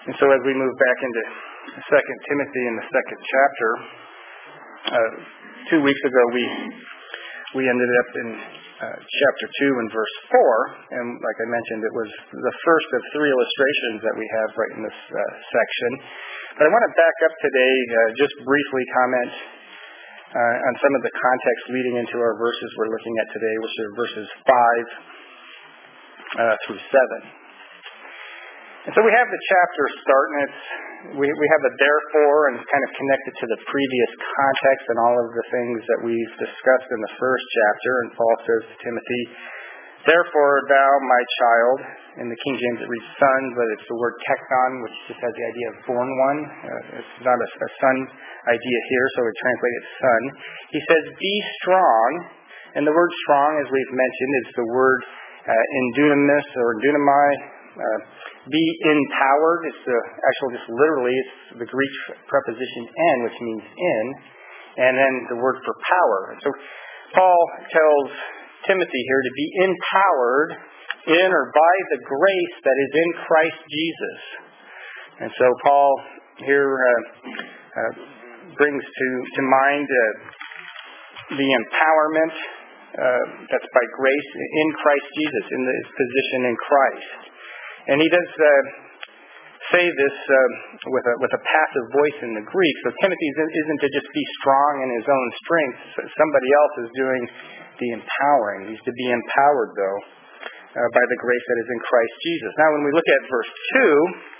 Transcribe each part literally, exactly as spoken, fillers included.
And so as we move back into Second Timothy in the second chapter, uh, two weeks ago we we ended up in uh, chapter two and verse four, and like I mentioned, it was the first of three illustrations that we have right in this uh, section. But I want to back up today, uh, just briefly comment uh, on some of the context leading into our verses we're looking at today, which are verses five uh, through seven. And so we have the chapter start, and it's we, we have a therefore, and it's kind of connected to the previous context and all of the things that we've discussed in the first chapter. And Paul says to Timothy, "Therefore thou, my child," in the King James it reads son, but it's the word tekton, which just has the idea of born one. Uh, it's not a, a son idea here, so we translate it son. He says, "Be strong," and the word strong, as we've mentioned, is the word uh, in dunamis or dunamai. Uh, be empowered. It's the actual, just literally, it's the Greek preposition en, which means in, and then the word for power. And so Paul tells Timothy here to be empowered in or by the grace that is in Christ Jesus. And so Paul here uh, uh, brings to, to mind uh, the empowerment uh, that's by grace in Christ Jesus, in the position in Christ. And he does uh, say this uh, with a with a passive voice in the Greek. So Timothy isn't to just be strong in his own strength. Somebody else is doing the empowering. He's to be empowered, though, uh, by the grace that is in Christ Jesus. Now, when we look at verse two,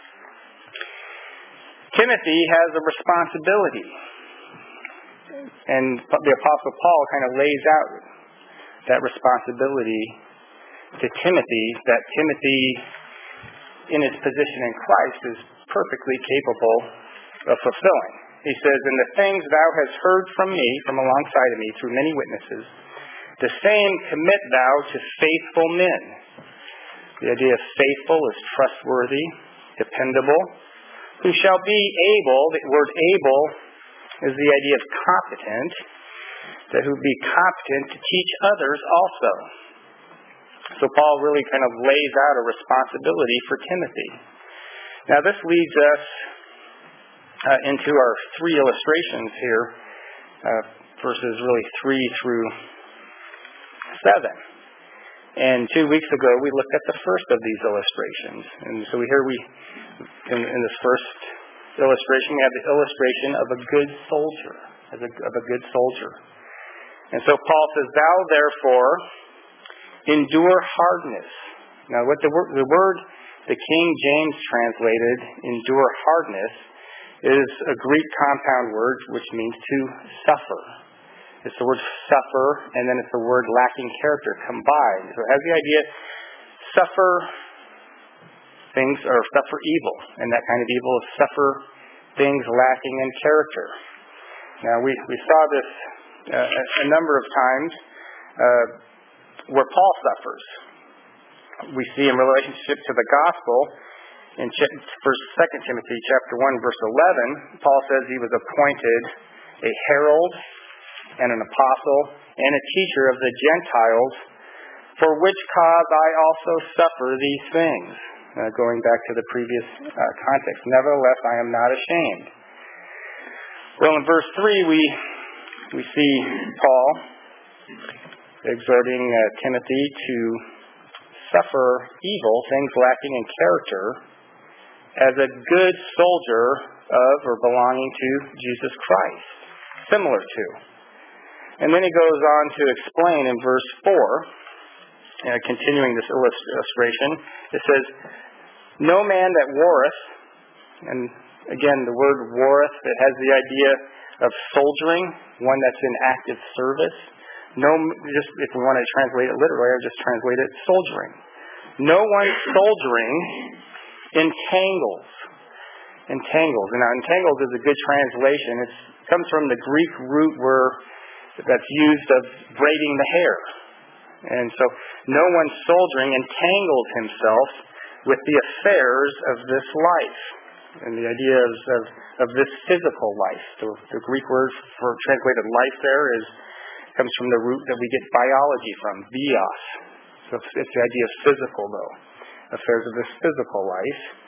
Timothy has a responsibility. And the Apostle Paul kind of lays out that responsibility to Timothy, that Timothy, in his position in Christ, is perfectly capable of fulfilling. He says, "And the things thou hast heard from me, from alongside of me, through many witnesses, the same commit thou to faithful men." The idea of faithful is trustworthy, dependable, who shall be able, the word able is the idea of competent, that who be competent to teach others also. So Paul really kind of lays out a responsibility for Timothy. Now this leads us uh, into our three illustrations here, uh, verses really three through seven. And two weeks ago we looked at the first of these illustrations. And so here we, in, in this first illustration, we have the illustration of a good soldier, as a, of a good soldier. And so Paul says, "Thou therefore endure hardness." Now, what the word, the word the King James translated endure hardness is a Greek compound word which means to suffer. It's the word suffer, and then it's the word lacking character combined. So it has the idea suffer things or suffer evil, and that kind of evil is suffer things lacking in character. Now, we, we saw this uh, a, a number of times. Uh, where Paul suffers. We see in relationship to the gospel in First, Second Timothy chapter one, verse eleven, Paul says he was appointed a herald and an apostle and a teacher of the Gentiles, for which cause I also suffer these things. Uh, going back to the previous uh, context. Nevertheless, I am not ashamed. Well, in verse three, we we see Paul exhorting uh, Timothy to suffer evil, things lacking in character, as a good soldier of or belonging to Jesus Christ, similar to. And then he goes on to explain in verse four, uh, continuing this illustration, it says, "No man that warreth," and again the word warreth, it has the idea of soldiering, one that's in active service. No, just if we want to translate it literally, I just translate it soldiering. "No one soldiering entangles." Entangles. And now entangles is a good translation. It comes from the Greek root where that's used of braiding the hair. And so no one soldiering entangles himself with the affairs of this life. And the idea of, of, of this physical life. The, the Greek word for translated life there is comes from the root that we get biology from, bios. So it's, it's the idea of physical, though, affairs of this physical life.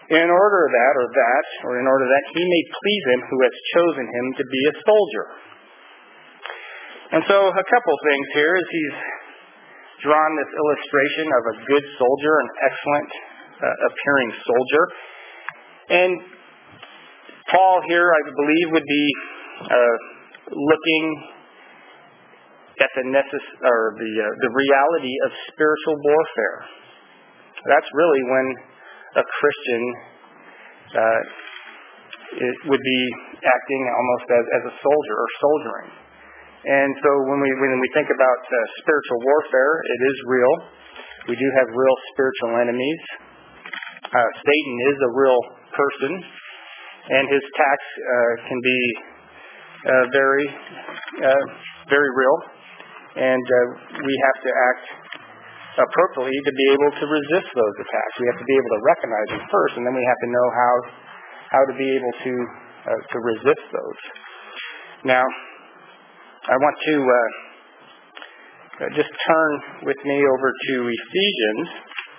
in order that, or that, or in order that he may please him who has chosen him to be a soldier. And so a couple things here is he's drawn this illustration of a good soldier, an excellent uh, appearing soldier. And Paul here, I believe, would be uh, looking at the necess- or the uh, the reality of spiritual warfare. That's really when a Christian uh, it would be acting almost as, as a soldier or soldiering. And so when we when we think about uh, spiritual warfare, it is real. We do have real spiritual enemies. Uh, Satan is a real person, and his attacks uh, can be uh, very, uh, very real. And uh, we have to act appropriately to be able to resist those attacks. We have to be able to recognize them first, and then we have to know how how to be able to uh, to resist those. Now, I want to uh, just turn with me over to Ephesians,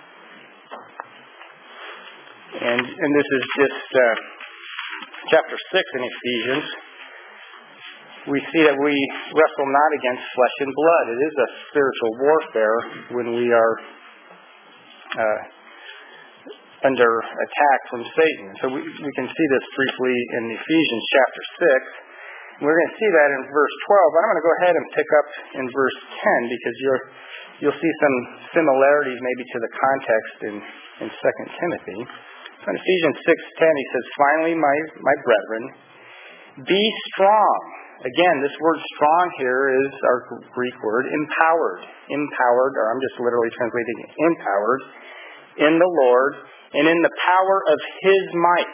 and and this is just uh, chapter six in Ephesians. We see that we wrestle not against flesh and blood. It is a spiritual warfare when we are uh, under attack from Satan. So we, we can see this briefly in Ephesians chapter six. We're going to see that in verse twelve. But I'm going to go ahead and pick up in verse ten because you're, you'll see some similarities maybe to the context in, in Second Timothy. So in Ephesians six ten, he says, "Finally, my, my brethren, be strong." Again, this word strong here is our Greek word, empowered. Empowered, or I'm just literally translating it, empowered, in the Lord and in the power of His might.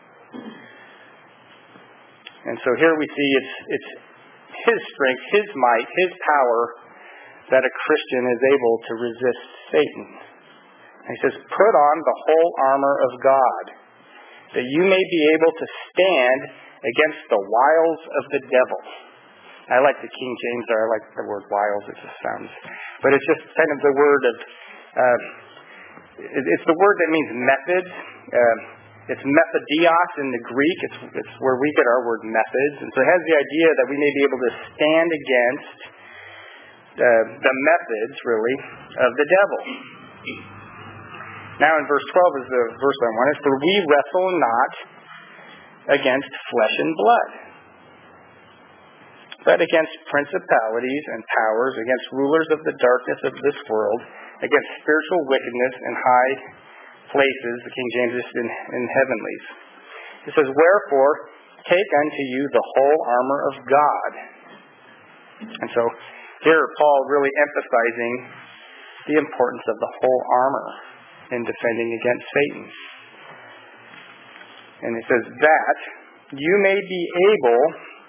And so here we see it's, it's His strength, His might, His power that a Christian is able to resist Satan. And he says, "Put on the whole armor of God, that you may be able to stand against the wiles of the devil." I like the King James there. I like the word wiles. It just sounds... But it's just kind of the word of... Uh, it's the word that means method. Uh, it's methodios in the Greek. It's, it's where we get our word methods. And so it has the idea that we may be able to stand against uh, the methods, really, of the devil. Now in verse twelve is the verse I wanted. "For we wrestle not against flesh and blood, but against principalities and powers, against rulers of the darkness of this world, against spiritual wickedness in high places," the King James is in, in heavenlies. It says, "Wherefore, take unto you the whole armor of God." And so here Paul really emphasizing the importance of the whole armor in defending against Satan. And it says, "that you may be able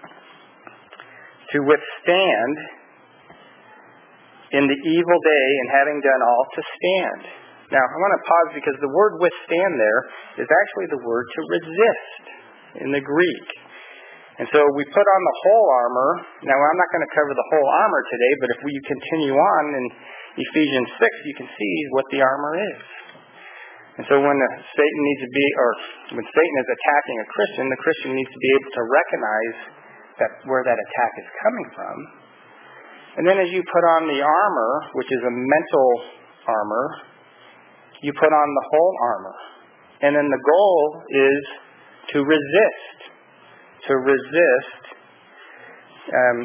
to withstand in the evil day, and having done all to stand." Now, I want to pause because the word "withstand" there is actually the word to resist in the Greek. And so we put on the whole armor. Now, I'm not going to cover the whole armor today, but if we continue on in Ephesians six, you can see what the armor is. And so when Satan needs to be, or when Satan is attacking a Christian, the Christian needs to be able to recognize that where that attack is coming from. And then as you put on the armor, which is a mental armor, you put on the whole armor. And then the goal is to resist. To resist um,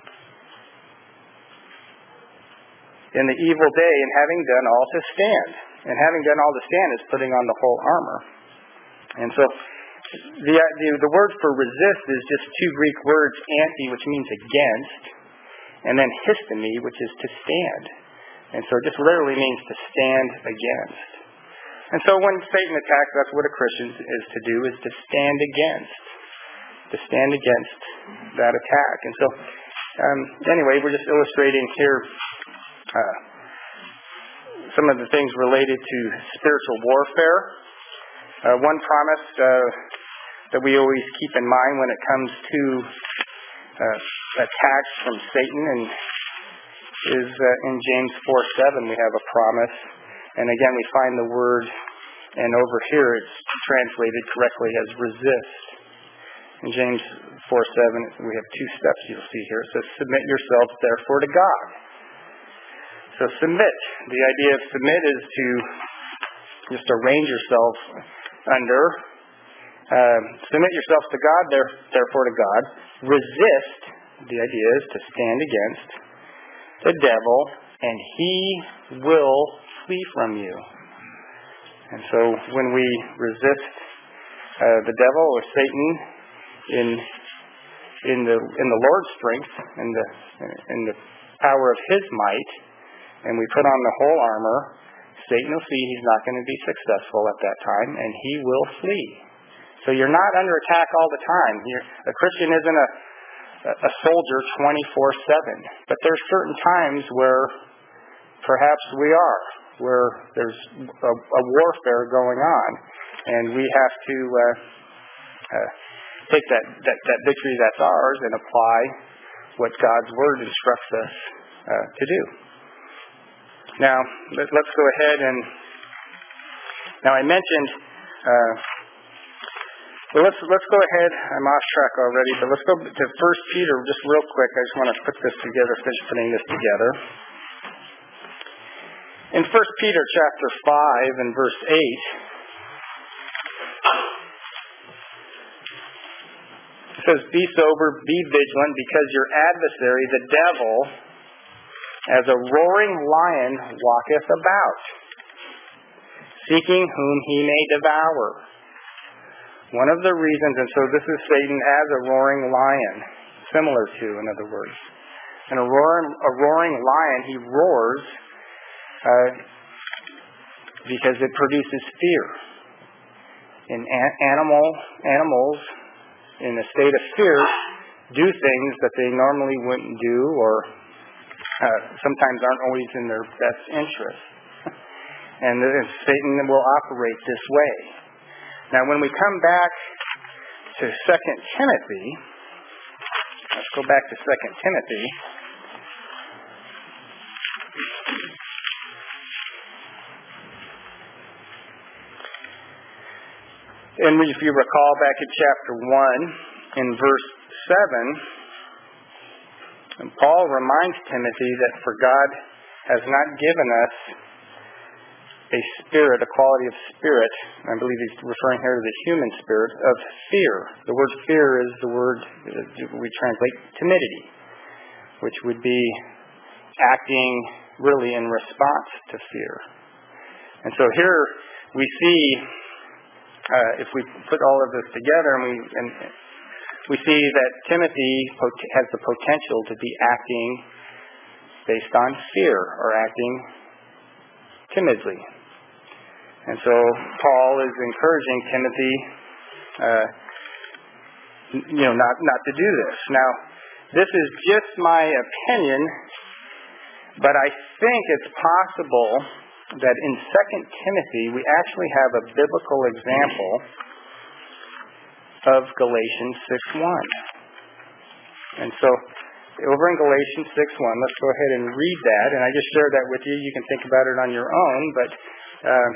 in the evil day, and having done all to stand. And having done all to stand is putting on the whole armor. And so the, the the word for resist is just two Greek words, anti, which means against, and then histemi, which is to stand. And so it just literally means to stand against. And so when Satan attacks, that's what a Christian is to do, is to stand against. To stand against that attack. And so, um, anyway, we're just illustrating here uh, some of the things related to spiritual warfare. Uh, one promise uh, that we always keep in mind when it comes to uh, attacks from Satan and is uh, in James four seven we have a promise. And again, we find the word And over here it's translated correctly as resist. In James four seven, we have two steps you'll see here. It says, submit yourselves therefore to God. So submit. The idea of submit is to just arrange yourself under. Um, submit yourselves to God, there, therefore to God. Resist. The idea is to stand against the devil, and he will flee from you. And so when we resist uh, the devil or Satan in in the in the Lord's strength, in the in the power of His might, and we put on the whole armor, Satan will see he's not going to be successful at that time, and he will flee. So you're not under attack all the time. You're, a Christian isn't a a soldier twenty-four seven, but there's certain times where perhaps we are, where there's a, a warfare going on, and we have to uh, uh, take that, that, that victory that's ours and apply what God's Word instructs us uh, to do. Now, let, let's go ahead and, now I mentioned, uh, well, let's let's go ahead, I'm off track already, but let's go to First Peter just real quick. I just want to put this together, finish putting this together. In First Peter chapter five and verse eight, it says, be sober, be vigilant, because your adversary, the devil, as a roaring lion walketh about, seeking whom he may devour. One of the reasons, and so this is Satan as a roaring lion, similar to, in other words. And a roaring, a roaring lion, he roars uh, because it produces fear. In an- animal animals, in a state of fear, do things that they normally wouldn't do, or uh, sometimes aren't always in their best interest. And Satan will operate this way. Now, when we come back to Second Timothy, let's go back to Second Timothy. And if you recall back in chapter one, in verse seven, Paul reminds Timothy that for God has not given us a spirit, a quality of spirit, I believe he's referring here to the human spirit, of fear. The word fear is the word we translate timidity, which would be acting really in response to fear. And so here we see, uh, if we put all of this together, and we, and we see that Timothy has the potential to be acting based on fear, or acting timidly. And so Paul is encouraging Timothy, uh, you know, not not to do this. Now, this is just my opinion, but I think it's possible that in Second Timothy we actually have a biblical example of Galatians six one. And so, over in Galatians six one, let's go ahead and read that. And I just shared that with you. You can think about it on your own, but Uh,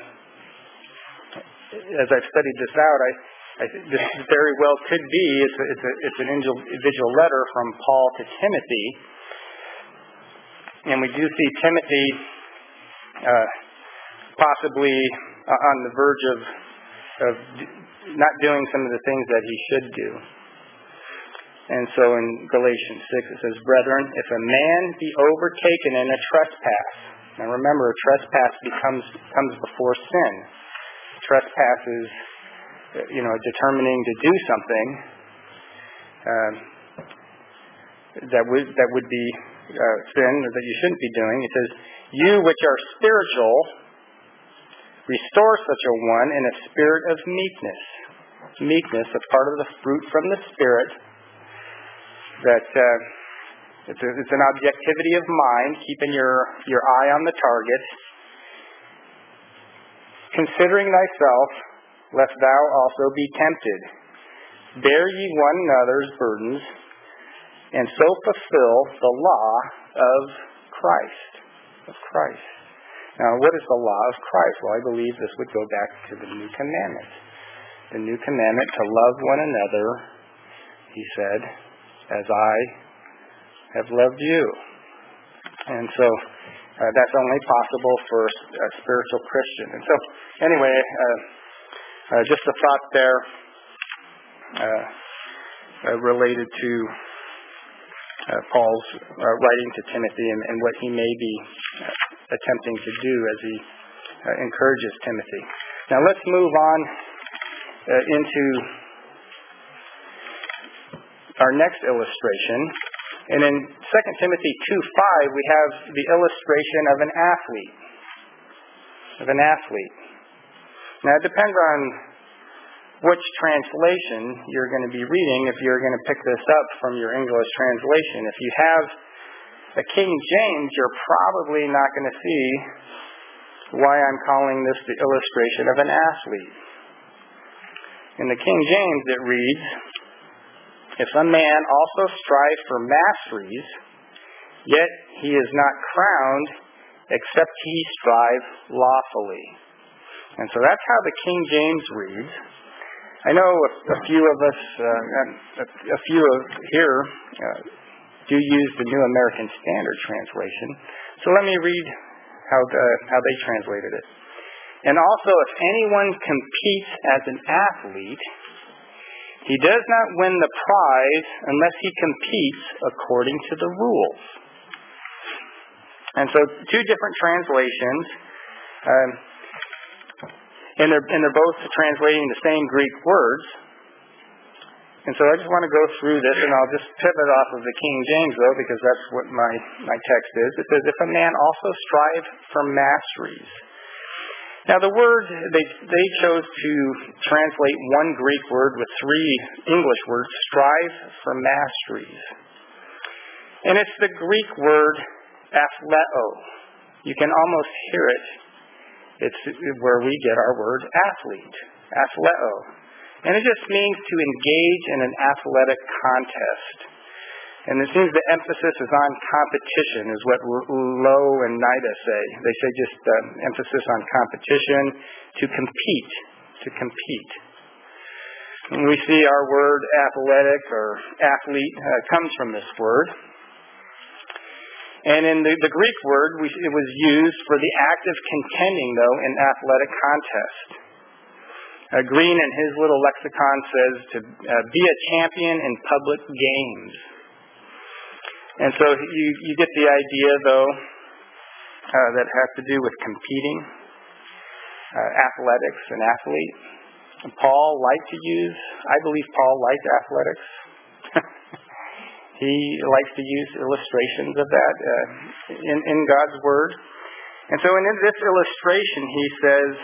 as I've studied this out, I, I think this very well could be, it's, a, it's, a, it's an individual letter from Paul to Timothy. And we do see Timothy uh, possibly uh, on the verge of, of not doing some of the things that he should do. And so in Galatians six it says, brethren, if a man be overtaken in a trespass. Now remember, a trespass becomes comes before sin. Trespass is, you know, determining to do something um, that would that would be uh, sin, or that you shouldn't be doing. It says, you which are spiritual, restore such a one in a spirit of meekness. Meekness, a part of the fruit from the Spirit, that uh, it's, a, it's an objectivity of mind, keeping your, your eye on the target. Considering thyself, lest thou also be tempted. Bear ye one another's burdens, and so fulfill the law of Christ. Of Christ. Now, what is the law of Christ? Well, I believe this would go back to the new commandment. The new commandment to love one another, he said, as I have loved you. And so uh, that's only possible for a spiritual Christian. And so, anyway, uh, uh, just a thought there uh, uh, related to uh, Paul's uh, writing to Timothy and, and what he may be uh, attempting to do as he uh, encourages Timothy. Now let's move on uh, into our next illustration. And in Second Timothy two five, we have the illustration of an athlete. Of an athlete. Now it depends on which translation you're going to be reading if you're going to pick this up from your English translation. If you have the King James, you're probably not going to see why I'm calling this the illustration of an athlete. In the King James it reads, if a man also strive for masteries, yet he is not crowned, except he strive lawfully. And so that's how the King James reads. I know a, a few of us, uh, a, a few of here, uh, do use the New American Standard Translation. So let me read how the, how they translated it. And also, if anyone competes as an athlete, he does not win the prize unless he competes according to the rules. And so, two different translations, um, and they're and they're both translating the same Greek words. And so, I just want to go through this, and I'll just pivot off of the King James, though, because that's what my my text is. It says, "If a man also strive for masteries." Now, the word, they they chose to translate one Greek word with three English words, strive for masteries. And it's the Greek word athleo. You can almost hear it. It's where we get our word athlete, athleo. And it just means to engage in an athletic contest. And it seems the emphasis is on competition, is what Lowe and Nida say. They say just uh, emphasis on competition, to compete, to compete. And we see our word athletic or athlete uh, comes from this word. And in the, the Greek word, we, it was used for the act of contending, though, in athletic contest. Uh, Green in his little lexicon says to uh, be a champion in public games. And so you, you get the idea, though, uh, that has to do with competing, uh, athletics, and athlete. And Paul liked to use, I believe Paul liked athletics. He likes to use illustrations of that uh, in, in God's Word. And so in this illustration, he says,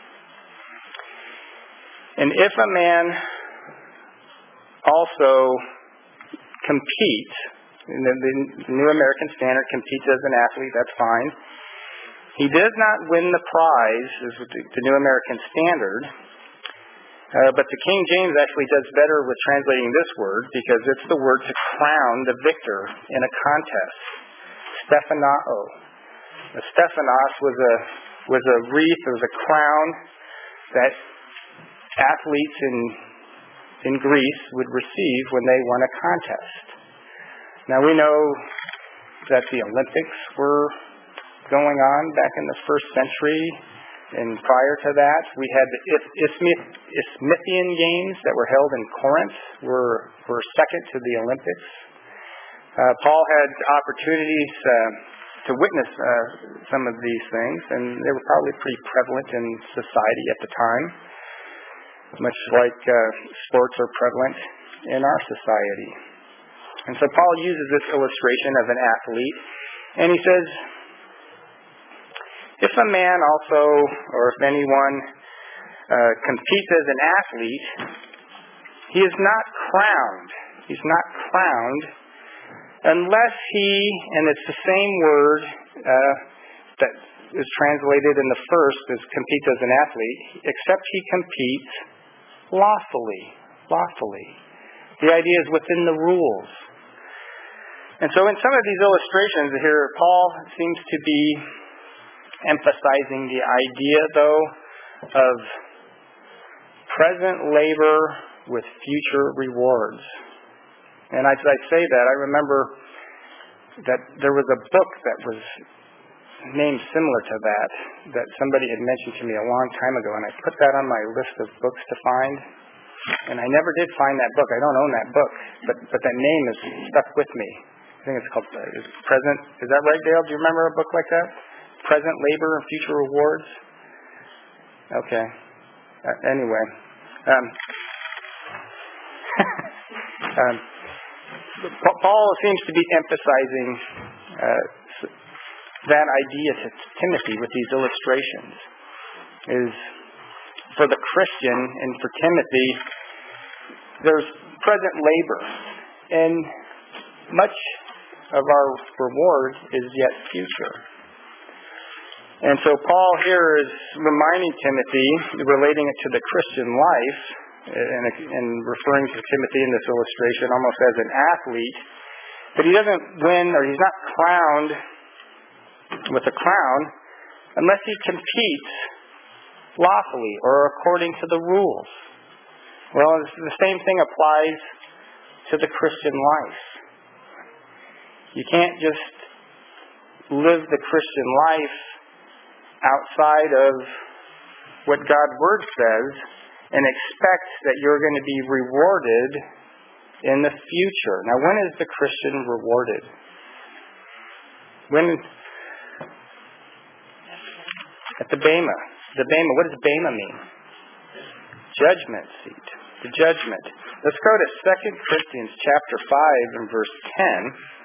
and if a man also competes, in the, the New American Standard competes as an athlete, that's fine. He does not win the prize, is with the, the New American Standard, uh, but the King James actually does better with translating this word because it's the word to crown the victor in a contest. Stephanao. The Stephanos was a was a wreath, it was a crown that athletes in in Greece would receive when they won a contest. Now we know that the Olympics were going on back in the first century, and prior to that we had the Isthmian Games that were held in Corinth, were, were second to the Olympics. Uh, Paul had opportunities uh, to witness uh, some of these things, and they were probably pretty prevalent in society at the time, much like uh, sports are prevalent in our society. And so Paul uses this illustration of an athlete, and he says, if a man also, or if anyone uh, competes as an athlete, he is not crowned. He's not crowned unless he, and it's the same word uh, that is translated in the first as competes as an athlete, except he competes lawfully. Lawfully. The idea is within the rules. And so in some of these illustrations here, Paul seems to be emphasizing the idea, though, of present labor with future rewards. And as I say that, I remember that there was a book that was named similar to that, that somebody had mentioned to me a long time ago, and I put that on my list of books to find, and I never did find that book. I don't own that book, but but that name is stuck with me. I think it's called uh, is Present. Is that right, Dale? Do you remember a book like that? Present Labor and Future Rewards? Okay. Uh, anyway. Um, um, Paul seems to be emphasizing uh, that idea to Timothy with these illustrations. Is for the Christian and for Timothy, there's present labor, and much of our reward is yet future. And so Paul here is reminding Timothy, relating it to the Christian life, and, and referring to Timothy in this illustration almost as an athlete, that he doesn't win, or he's not crowned with a crown unless he competes lawfully or according to the rules. Well, the same thing applies to the Christian life. You can't just live the Christian life outside of what God's Word says and expect that you're going to be rewarded in the future. Now, when is the Christian rewarded? When? At the Bema. The Bema. What does Bema mean? Judgment seat. The judgment. Let's go to Second Corinthians chapter five and verse ten.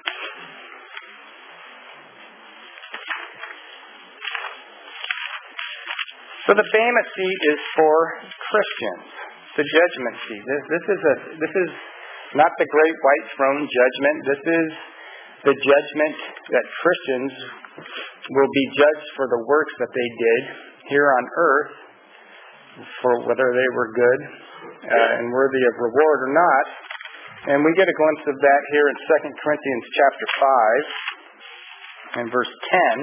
So the Bema seat is for Christians. The judgment seat. This, this is a. This is not the great white throne judgment. This is the judgment that Christians will be judged for the works that they did here on earth, for whether they were good uh, and worthy of reward or not. And we get a glimpse of that here in Second Corinthians chapter five and verse ten.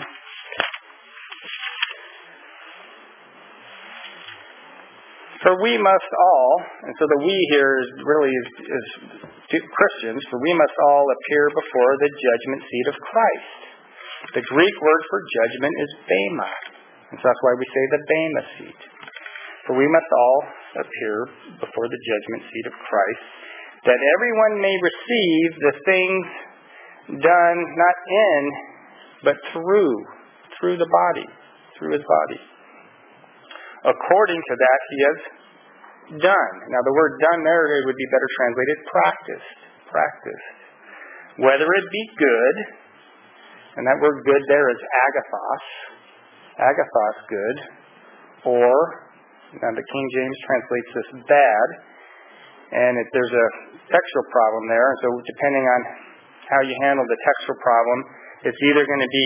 For we must all, and so the we here is really is, is Christians, for we must all appear before the judgment seat of Christ. The Greek word for judgment is bema. And so that's why we say the bema seat. For we must all appear before the judgment seat of Christ, that everyone may receive the things done not in, but through, through the body, through his body. According to that he has done. Now the word done there would be better translated practiced. Practiced. Whether it be good, and that word good there is agathos. Agathos good. Or, now the King James translates this bad. And if there's a textual problem there, so depending on how you handle the textual problem, it's either going to be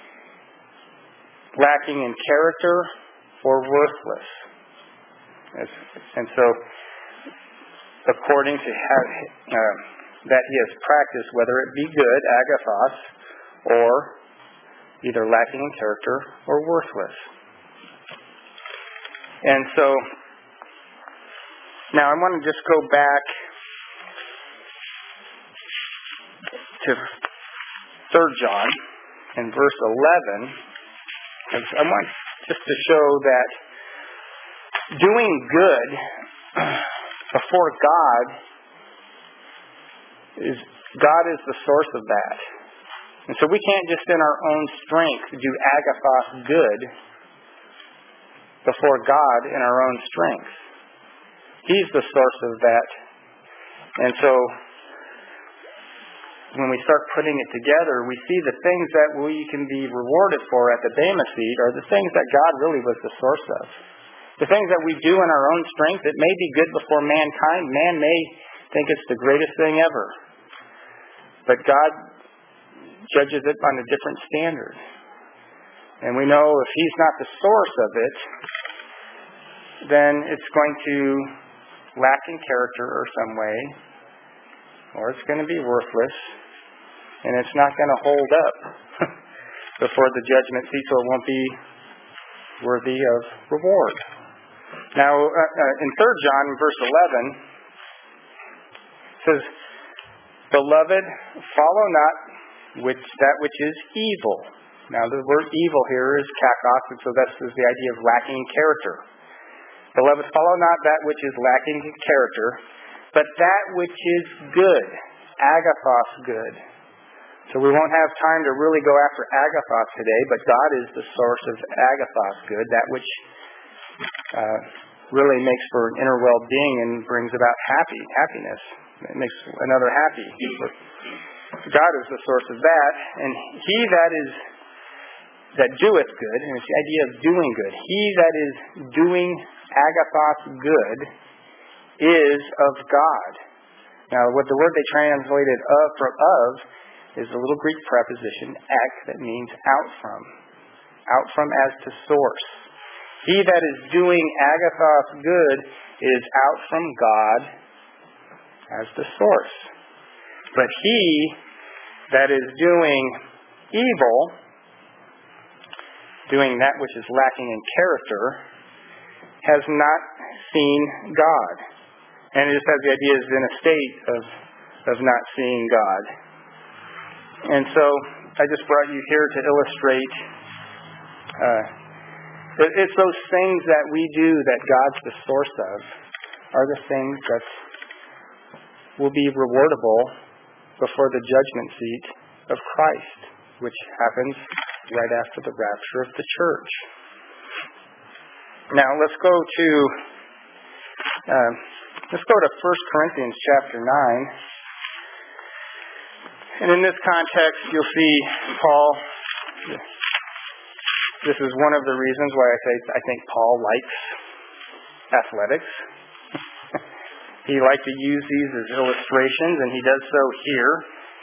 lacking in character or worthless. And so, according to how, uh, that he has practiced, whether it be good, agathos, or either lacking in character or worthless. And so, now I want to just go back to Third John in verse eleven. I want just to show that doing good before God is God is the source of that. And so we can't just in our own strength do agathos good before God in our own strength. He's the source of that. And so when we start putting it together, we see the things that we can be rewarded for at the Bema seat are the things that God really was the source of. The things that we do in our own strength, it may be good before mankind. Man may think it's the greatest thing ever. But God judges it on a different standard. And we know if He's not the source of it, then it's going to lack in character or some way, or it's going to be worthless, and it's not going to hold up before the judgment seat, so it won't be worthy of reward. Now, uh, uh, in Third John, verse eleven, it says, "Beloved, follow not which that which is evil." Now, the word evil here is kakos, and so that is the idea of lacking in character. "Beloved, follow not that which is lacking in character, but that which is good," agathos, good. So we won't have time to really go after agathos today, but God is the source of agathos, good, that which uh, really makes for an inner well-being and brings about happy happiness. It makes another happy. God is the source of that, and he that is that doeth good, and it's the idea of doing good. He that is doing agathos, good, is of God. Now, what the word they translated of from of is a little Greek preposition, ek, that means out from. Out from as to source. He that is doing agathos, good, is out from God as the source. But he that is doing evil, doing that which is lacking in character, has not seen God. And it just has the idea is in a state of, of not seeing God. And so I just brought you here to illustrate uh, it, it's those things that we do that God's the source of are the things that will be rewardable before the judgment seat of Christ, which happens right after the rapture of the church. Now let's go to uh, let's go to First Corinthians chapter nine. And in this context, you'll see Paul. This is one of the reasons why I say I think Paul likes athletics. He liked to use these as illustrations, and he does so here.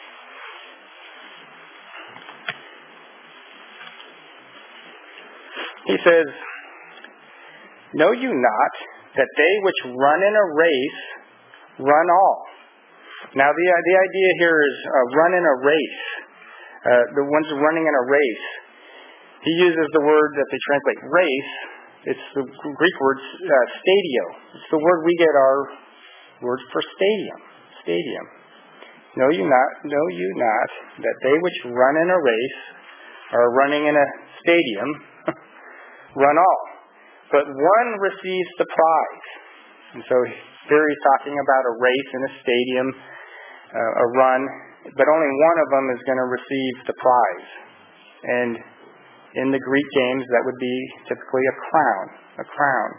He says, "Know you not that they which run in a race run all?" Now, the the idea here is uh, run in a race. Uh, the ones running in a race. He uses the word that they translate race. It's the Greek word uh, stadio. It's the word we get our word for stadium. Stadium. Know you not, know you not that they which run in a race are running in a stadium, run all. But one receives the prize. And so here he's talking about a race in a stadium, uh, a run, but only one of them is going to receive the prize. And in the Greek games, that would be typically a crown, a crown.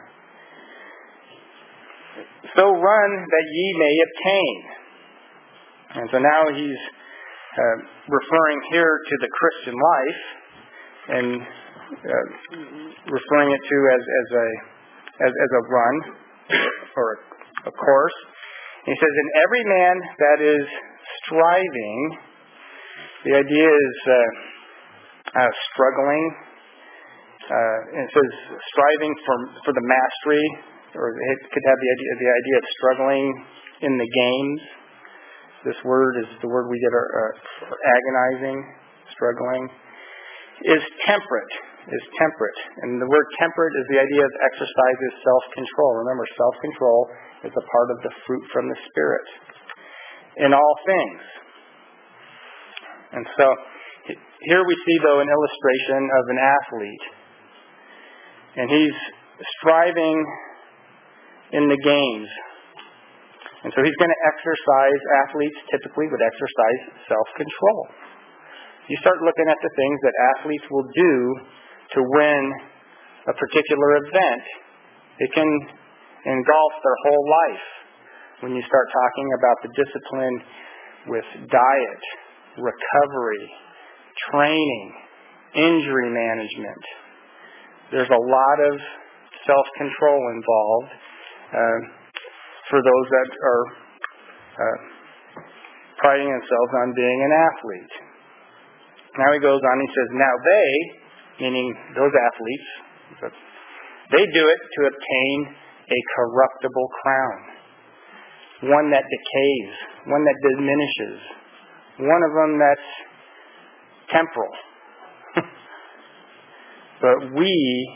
So run that ye may obtain. And so now he's uh, referring here to the Christian life and uh, referring it to as, as a as, as a run or a, a course. He says, "In every man that is striving," the idea is uh, uh, struggling. Uh, and it says striving for for the mastery, or it could have the idea the idea of struggling in the games. This word is the word we get our, uh, for agonizing, struggling. Is temperate, is temperate. And the word temperate is the idea of exercises self-control. Remember, self-control is a part of the fruit from the Spirit in all things. And so, here we see, though, an illustration of an athlete. And he's striving in the games. And so he's going to exercise, athletes typically would exercise self-control. You start looking at the things that athletes will do to win a particular event. It can engulf their whole life when you start talking about the discipline with diet, recovery, training, injury management. There's a lot of self-control involved uh, for those that are uh, priding themselves on being an athlete. Now he goes on, he says, "Now they," meaning those athletes, "they do it to obtain a corruptible crown, one that decays, one that diminishes, one of them that's temporal. But we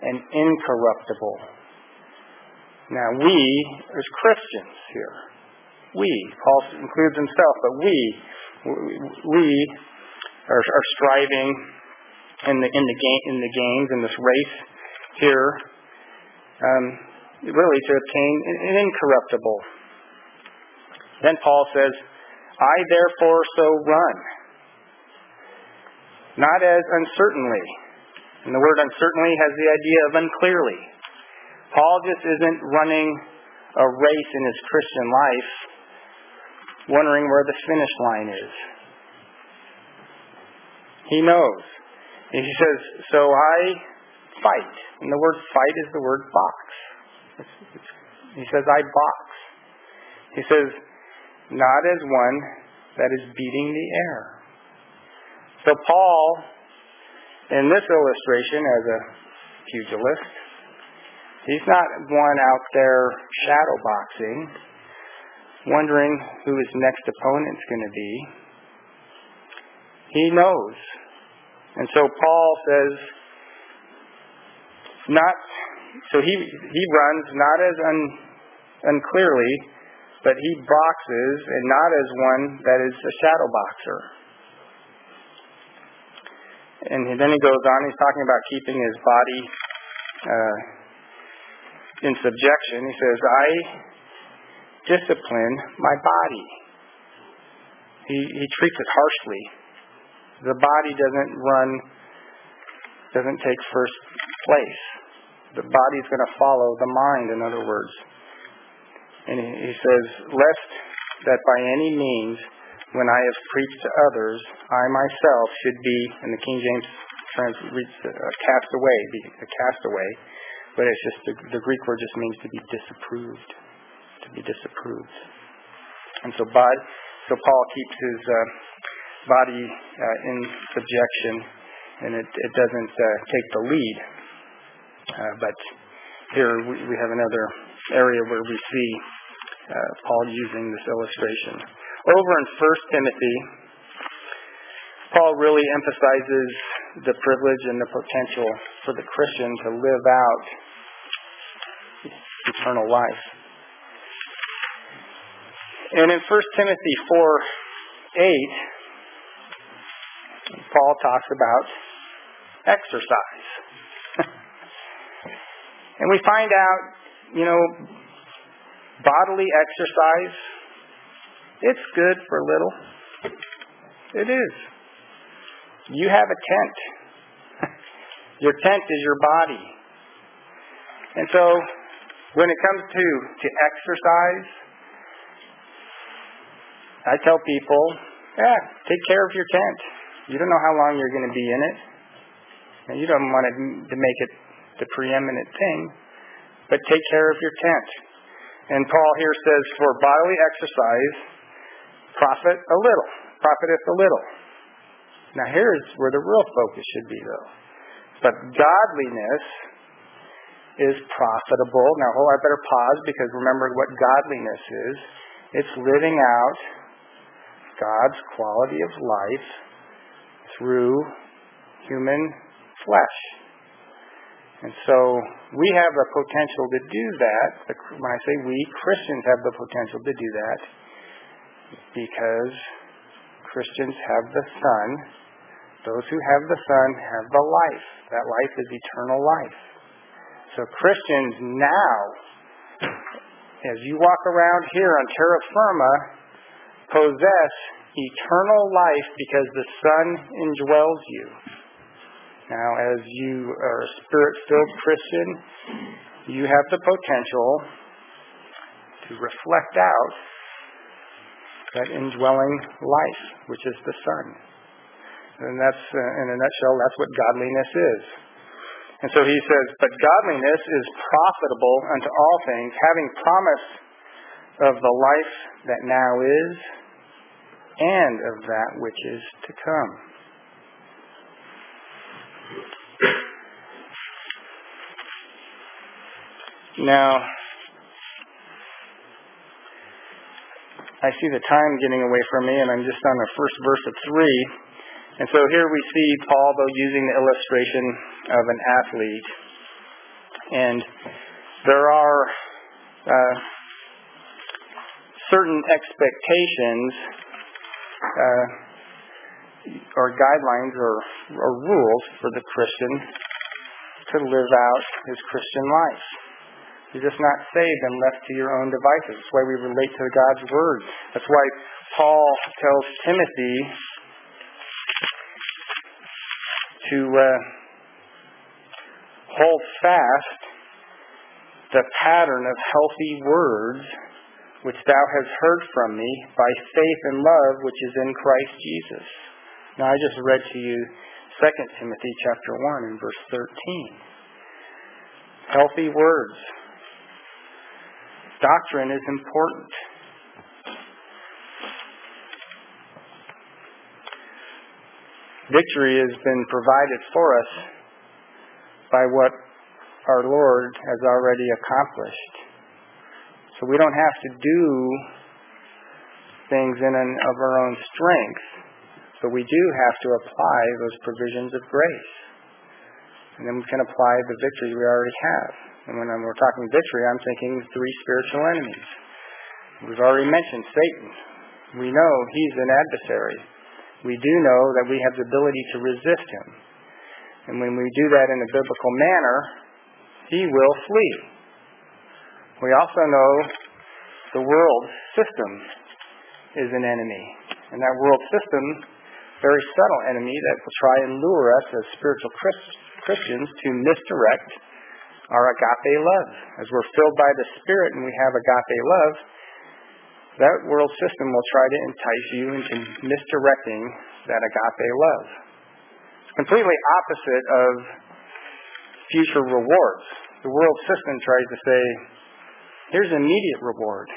and incorruptible. Now we, as Christians here, we, Paul includes himself, but we, we are, are striving in the in the game in the games in this race here, um, really to obtain an incorruptible. Then Paul says, "I therefore so run, not as uncertainly." And the word uncertainly has the idea of unclearly. Paul just isn't running a race in his Christian life, wondering where the finish line is. He knows. And he says, "So I fight." And the word fight is the word box. It's, it's, he says, "I box." He says, "Not as one that is beating the air." So Paul, in this illustration as a pugilist, he's not one out there shadow boxing, wondering who his next opponent's going to be. He knows. And so Paul says, not so he he runs not as un, unclearly, but he boxes, and not as one that is a shadow boxer. And then he goes on, he's talking about keeping his body uh, in subjection. He says, "I discipline my body." He, he treats it harshly. The body doesn't run, doesn't take first place. The body's going to follow the mind, in other words. And he, he says, "Lest that by any means, when I have preached to others, I myself should be," and the King James translates uh, cast away, be a castaway, but it's just the, the Greek word just means to be disapproved, to be disapproved. And so, bod, so Paul keeps his uh, body uh, in subjection, and it, it doesn't uh, take the lead. Uh, but here we, we have another area where we see uh, Paul using this illustration. Over in First Timothy, Paul really emphasizes the privilege and the potential for the Christian to live out eternal life. And in First Timothy four eight, Paul talks about exercise. And we find out, you know, bodily exercise, it's good for a little. It is. You have a tent. Your tent is your body. And so, when it comes to, to exercise, I tell people, yeah, take care of your tent. You don't know how long you're going to be in it. And you don't want to make it the preeminent thing, but take care of your tent. And Paul here says, for bodily exercise, profit a little, profiteth a little. Now here's where the real focus should be, though. But godliness is profitable. Now, oh, I better pause, because remember what godliness is. It's living out God's quality of life through human flesh. And so we have the potential to do that. When I say we, Christians have the potential to do that, because Christians have the Son. Those who have the Son have the life. That life is eternal life. So Christians now, as you walk around here on terra firma, possess eternal life because the Son indwells you. Now, as you are a Spirit-filled Christian, you have the potential to reflect out that indwelling life, which is the Son. And that's, uh, in a nutshell, that's what godliness is. And so he says, but godliness is profitable unto all things, having promise of the life that now is, and of that which is to come. Now, I see the time getting away from me, and I'm just on the first verse of three. And so here we see Paul, though, using the illustration of an athlete. And there are uh, certain expectations uh, or guidelines or, or rules for the Christian to live out his Christian life. You're just not saved and left to your own devices. That's why we relate to God's Word. That's why Paul tells Timothy to uh, hold fast the pattern of healthy words which thou hast heard from me by faith and love which is in Christ Jesus. Now I just read to you Second Timothy chapter one and verse thirteen. Healthy words. Doctrine is important. Victory has been provided for us by what our Lord has already accomplished. So we don't have to do things in and of our own strength, but we do have to apply those provisions of grace. And then we can apply the victory we already have. And when we're talking victory, I'm thinking three spiritual enemies. We've already mentioned Satan. We know he's an adversary. We do know that we have the ability to resist him. And when we do that in a biblical manner, he will flee. We also know the world system is an enemy. And that world system, very subtle enemy that will try and lure us as spiritual Christians to misdirect our agape love. As we're filled by the Spirit and we have agape love, that world system will try to entice you into misdirecting that agape love. It's completely opposite of future rewards. The world system tries to say, here's immediate reward.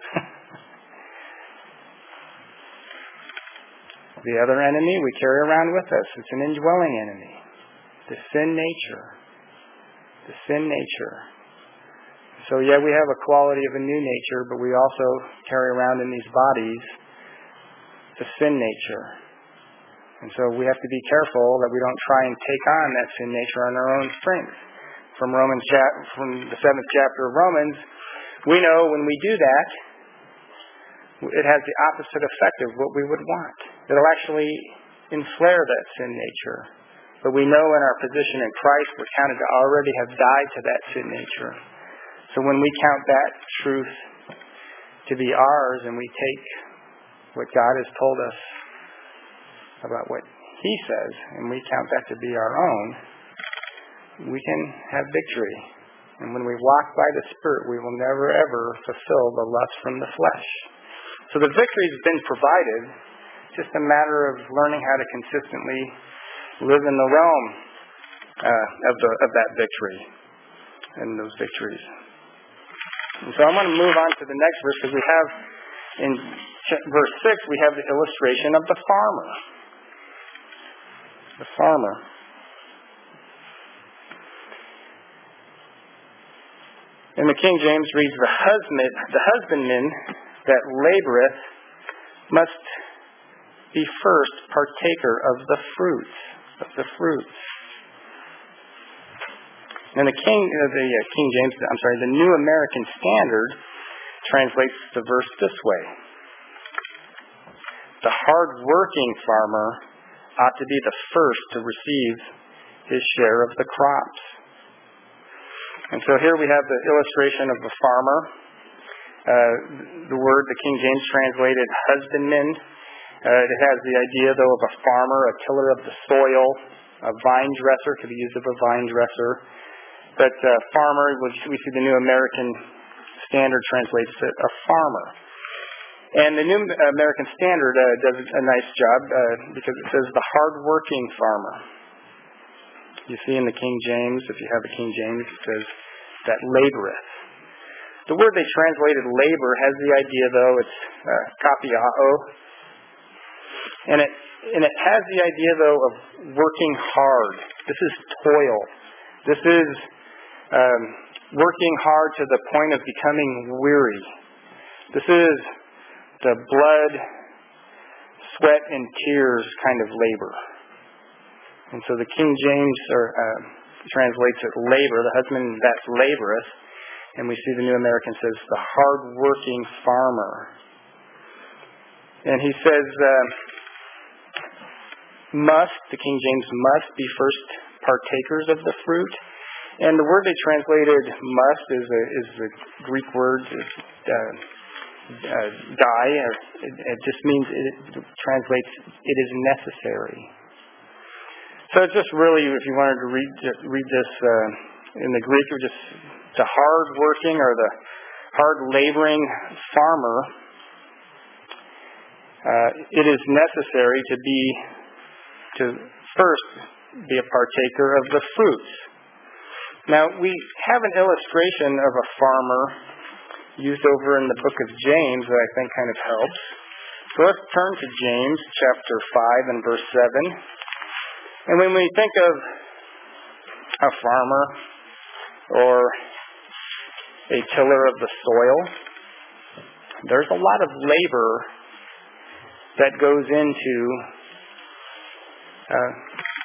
The other enemy we carry around with us, it's an indwelling enemy. The sin nature. The sin nature. So yeah, we have a quality of a new nature, but we also carry around in these bodies the sin nature. And so we have to be careful that we don't try and take on that sin nature on our own strength. From Romans, from the seventh chapter of Romans, we know when we do that, it has the opposite effect of what we would want. It'll actually inflare that sin nature. But we know in our position in Christ, we're counted to already have died to that sin nature. So when we count that truth to be ours and we take what God has told us about what He says and we count that to be our own, we can have victory. And when we walk by the Spirit, we will never ever fulfill the lust from the flesh. So the victory has been provided. Just a matter of learning how to consistently live in the realm uh, of the of that victory and those victories. And so I want to move on to the next verse because we have in verse six we have the illustration of the farmer. The farmer. And the King James reads, the husband, the husbandman that laboreth must be first partaker of the fruits. Of the fruits. And the King, uh, the uh, King James, I'm sorry, the New American Standard translates the verse this way: the hard-working farmer ought to be the first to receive his share of the crops. And so here we have the illustration of the farmer. Uh, the word the King James translated husbandman. Uh, it has the idea, though, of a farmer, a tiller of the soil, a vine dresser, could be used of a vine dresser. But uh, farmer, which we see the New American Standard translates it, a farmer. And the New American Standard uh, does a nice job uh, because it says the hard-working farmer. You see in the King James, if you have a King James, it says that laboreth. The word they translated labor has the idea, though, it's uh, kapiao. And it and it has the idea, though, of working hard. This is toil. This is um, working hard to the point of becoming weary. This is the blood, sweat, and tears kind of labor. And so the King James or uh, translates it labor, the husband that laboreth. And we see the New American says the hard-working farmer. And he says, uh, must, the King James, must be first partakers of the fruit. And the word they translated must is a, is the Greek word, uh, uh, die. Or it, it just means, it translates, it is necessary. So it's just really, if you wanted to read, read this uh, in the Greek, it was just the hard-working or the hard-laboring farmer. Uh, it is necessary to be, to first be a partaker of the fruits. Now, we have an illustration of a farmer used over in the book of James that I think kind of helps. So let's turn to James chapter five and verse seven. And when we think of a farmer or a tiller of the soil, there's a lot of labor that goes into uh,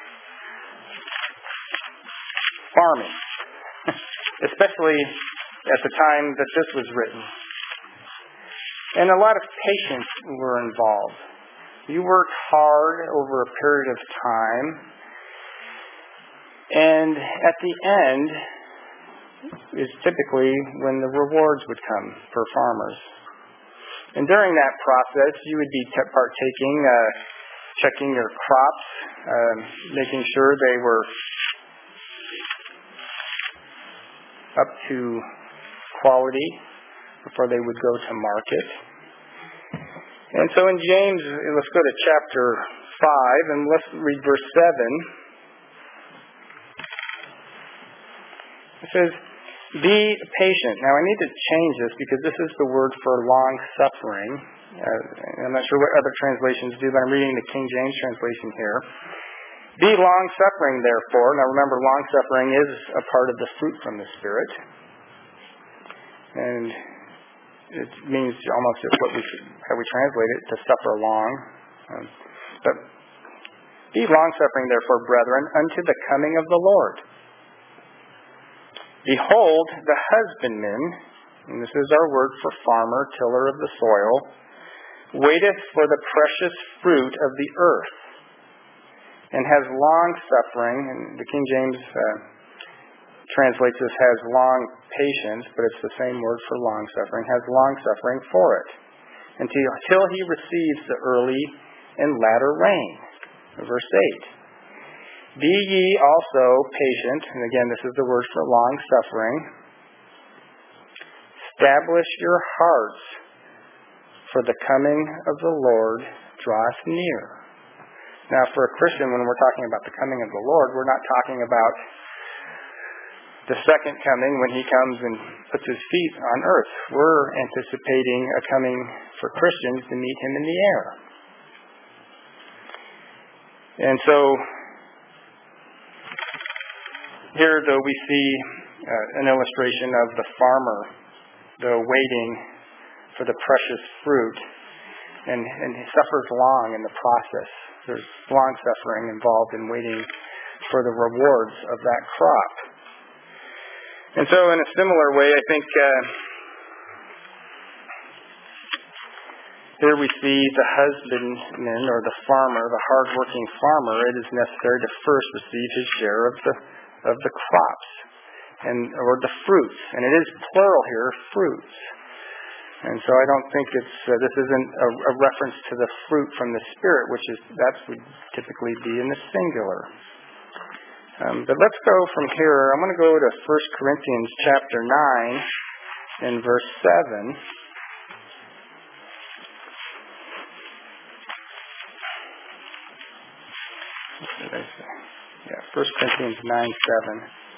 farming, especially at the time that this was written. And a lot of patience were involved. You worked hard over a period of time, and at the end is typically when the rewards would come for farmers. And during that process, you would be t- partaking, uh, checking your crops, uh, making sure they were up to quality before they would go to market. And so in James, let's go to chapter five, and let's read verse seven. It says, be patient. Now I need to change this because this is the word for long-suffering. Uh, I'm not sure what other translations do, but I'm reading the King James translation here. Be long-suffering, therefore. Now remember, long-suffering is a part of the fruit from the Spirit. And it means almost just what we how we translate it, to suffer long. Um, but be long-suffering, therefore, brethren, unto the coming of the Lord. Behold, the husbandman, and this is our word for farmer, tiller of the soil, waiteth for the precious fruit of the earth, and has long-suffering, and the King James uh, translates this has long patience, but it's the same word for long-suffering, has long-suffering for it, until, until he receives the early and latter rain. Verse eight. Be ye also patient, and again this is the word for long-suffering. Establish your hearts, for the coming of the Lord draweth near. Now for a Christian, when we're talking about the coming of the Lord, we're not talking about the second coming when he comes and puts his feet on earth. We're anticipating a coming for Christians to meet him in the air. And so here, though, we see uh, an illustration of the farmer, though, waiting for the precious fruit, and, and he suffers long in the process. There's long suffering involved in waiting for the rewards of that crop. And so in a similar way, I think uh, here we see the husbandman or the farmer, the hard-working farmer. It is necessary to first receive his share of the of the crops and or the fruits, and it is plural here, fruits. And so I don't think it's uh, this isn't a, a reference to the fruit from the Spirit, which is that would typically be in the singular. Um, but let's go from here. I'm going to go to First Corinthians chapter nine and verse seven. What did I say? Yeah, First Corinthians nine seven.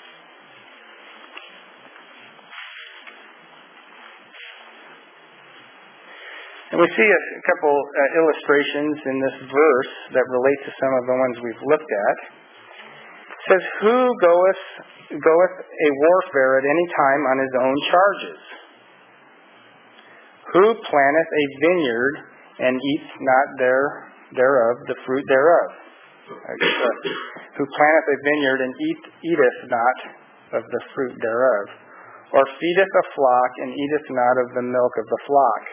And we see a, a couple uh, illustrations in this verse that relate to some of the ones we've looked at. It says, who goeth, goeth a warfare at any time on his own charges? Who planteth a vineyard and eats not there, thereof the fruit thereof? uh, who planteth a vineyard and eat, eateth not of the fruit thereof, or feedeth a flock and eateth not of the milk of the flock.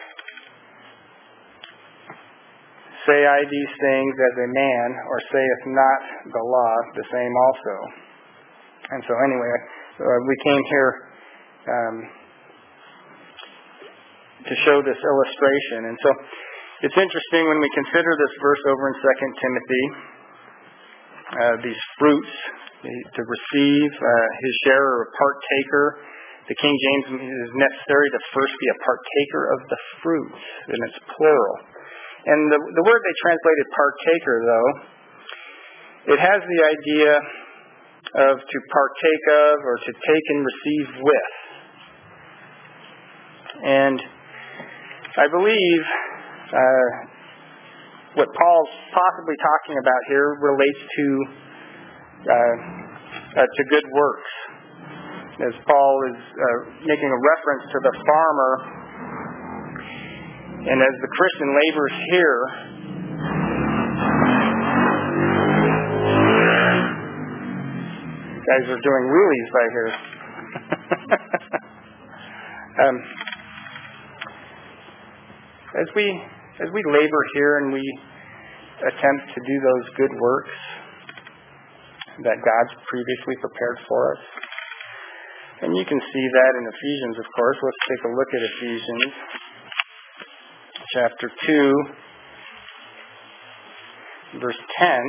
Say I these things as a man, or saith not the law the same also? And so anyway, uh, we came here um, to show this illustration. And so it's interesting when we consider this verse over in Second Timothy, uh, these fruits, to receive uh, his share or a partaker. The King James is necessary to first be a partaker of the fruits, and it's plural. And the, the word they translated partaker, though, it has the idea of to partake of or to take and receive with. And I believe uh, what Paul's possibly talking about here relates to uh, uh, to good works. As Paul is uh, making a reference to the farmer, and as the Christian labors here, guys are doing wheelies right here. um, as we as we labor here and we attempt to do those good works that God's previously prepared for us, and you can see that in Ephesians, of course. Let's take a look at Ephesians chapter two, verse ten.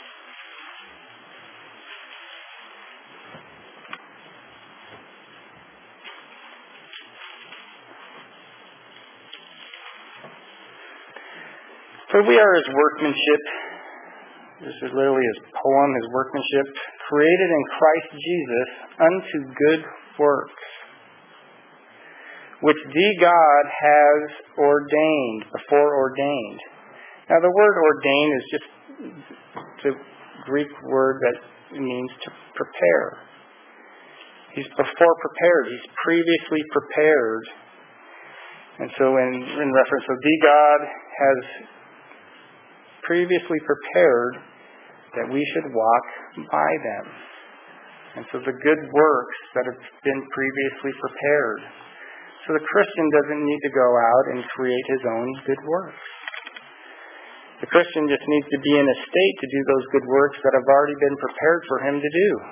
For we are his workmanship. This is literally his poem, his workmanship, created in Christ Jesus unto good works, which thee God has ordained, before ordained. Now the word ordained is just the Greek word that means to prepare. He's before prepared. He's previously prepared. And so in, in reference to thee God has previously prepared that we should walk by them. And so the good works that have been previously prepared. So the Christian doesn't need to go out and create his own good works. The Christian just needs to be in a state to do those good works that have already been prepared for him to do.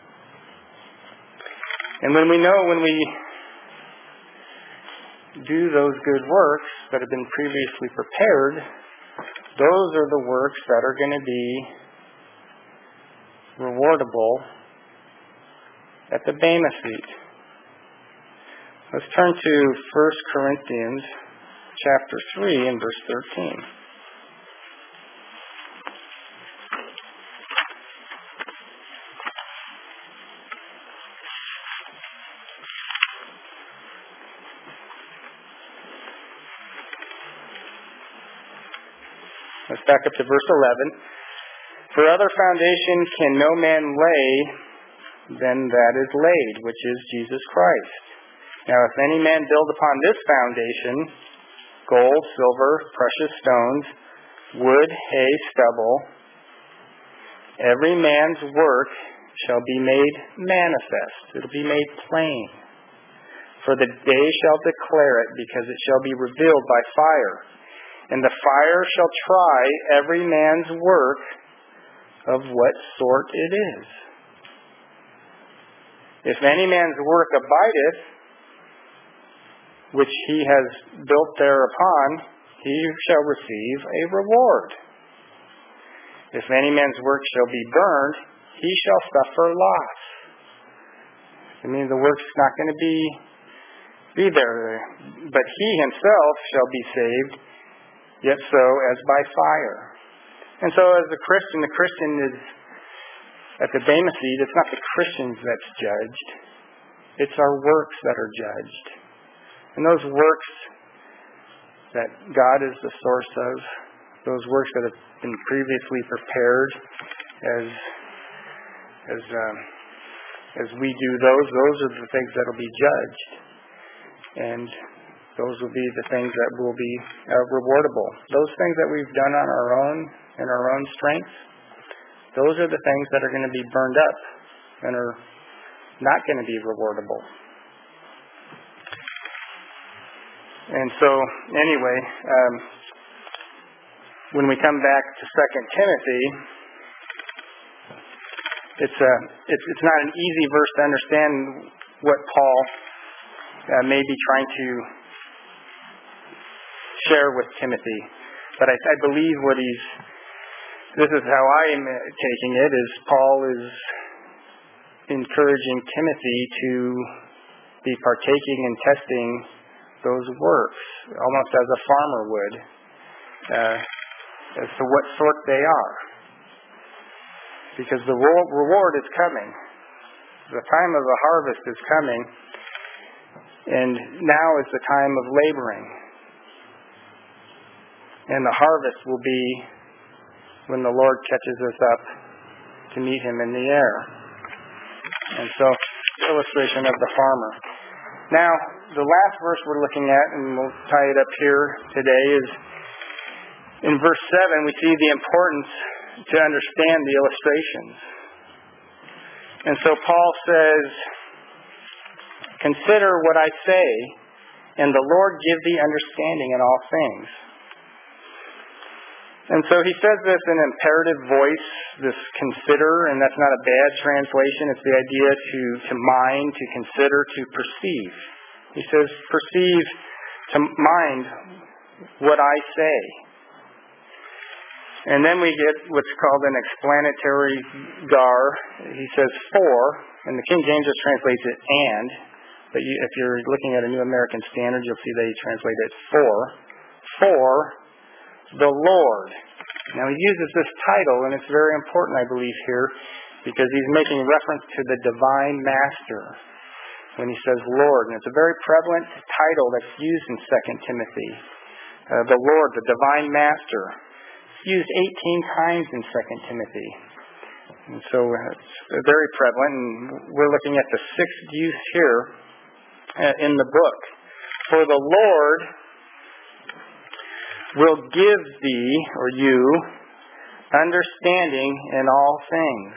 And when we know when we do those good works that have been previously prepared, those are the works that are going to be rewardable at the Bema seat. Let's turn to First Corinthians chapter three and verse thirteen. Let's back up to verse eleven. For other foundation can no man lay than that is laid, which is Jesus Christ. Now if any man build upon this foundation, gold, silver, precious stones, wood, hay, stubble, every man's work shall be made manifest. It will be made plain. For the day shall declare it, because it shall be revealed by fire. And the fire shall try every man's work of what sort it is. If any man's work abideth, which he has built thereupon, he shall receive a reward. If any man's work shall be burned, he shall suffer loss. I mean, the work's not going to be, be there, but he himself shall be saved, yet so as by fire. And so as a Christian, the Christian is at the Bema seat. It's not the Christians that's judged. It's our works that are judged. And those works that God is the source of, those works that have been previously prepared as as um, as we do those, those are the things that will be judged. And those will be the things that will be uh, rewardable. Those things that we've done on our own, in our own strength, Those are the things that are going to be burned up and are not going to be rewardable. And so, anyway, um, when we come back to Second Timothy, it's a it's it's not an easy verse to understand what Paul uh, may be trying to share with Timothy. But I, I believe what he's, this is how I am taking it, is Paul is encouraging Timothy to be partaking and testing those works, almost as a farmer would, uh, as to what sort they are. Because the reward is coming. The time of the harvest is coming, and now is the time of laboring. And the harvest will be when the Lord catches us up to meet Him in the air. And so, illustration of the farmer. Now, the last verse we're looking at, and we'll tie it up here today, is in verse seven, we see the importance to understand the illustrations. And so Paul says, "Consider what I say, and the Lord give thee understanding in all things." And so he says this in imperative voice, this consider, and that's not a bad translation. It's the idea to, to mind, to consider, to perceive. He says, perceive, to mind what I say. And then we get what's called an explanatory gar. He says for, and the King James just translates it and, but you, if you're looking at a New American Standard, you'll see they translate it for. For the Lord. Now he uses this title, and it's very important, I believe, here, because he's making reference to the divine master when he says Lord. And it's a very prevalent title that's used in Second Timothy. Uh, the Lord, the divine master. It's used eighteen times in Second Timothy. And so it's very prevalent, and we're looking at the sixth use here uh, in the book. For the Lord will give thee, or you, understanding in all things.